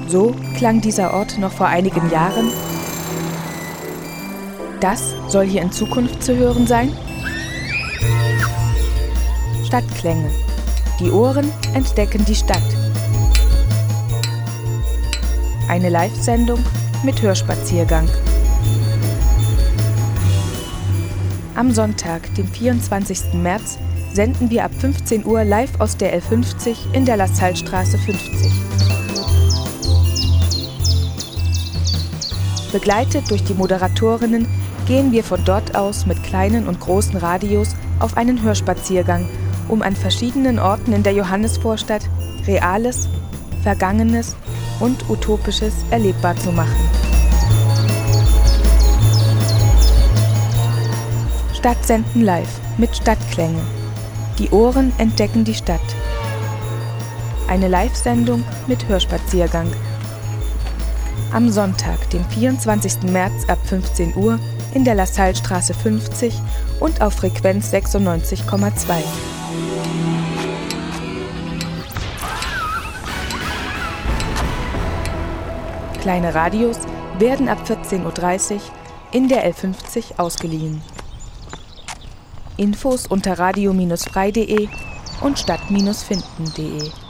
So klang dieser Ort noch vor einigen Jahren. Das soll hier in Zukunft zu hören sein? Stadtklänge. Die Ohren entdecken die Stadt. Eine Live-Sendung mit Hörspaziergang. Am Sonntag, dem 24. März, senden wir ab 15 Uhr live aus der L50 in der Lassallestraße 50. Begleitet durch die Moderatorinnen gehen wir von dort aus mit kleinen und großen Radios auf einen Hörspaziergang, um an verschiedenen Orten in der Johannesvorstadt Reales, Vergangenes und Utopisches erlebbar zu machen. Stadtsenden live mit Stadtklänge. Die Ohren entdecken die Stadt. Eine Live-Sendung mit Hörspaziergang. Am Sonntag, dem 24. März ab 15 Uhr in der Lassallestraße 50 und auf Frequenz 96,2. Kleine Radios werden ab 14.30 Uhr in der L50 ausgeliehen. Infos unter radio-frei.de und stadt-finden.de.